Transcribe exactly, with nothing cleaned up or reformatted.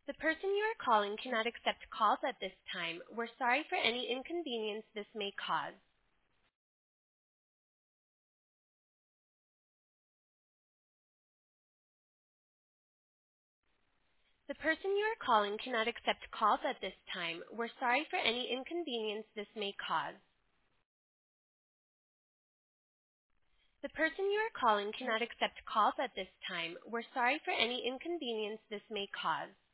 The person you are calling cannot accept calls at this time. We're sorry for any inconvenience this may cause. The person you are calling cannot accept calls at this time. We're sorry for any inconvenience this may cause. The person you are calling cannot accept calls at this time. We're sorry for any inconvenience this may cause.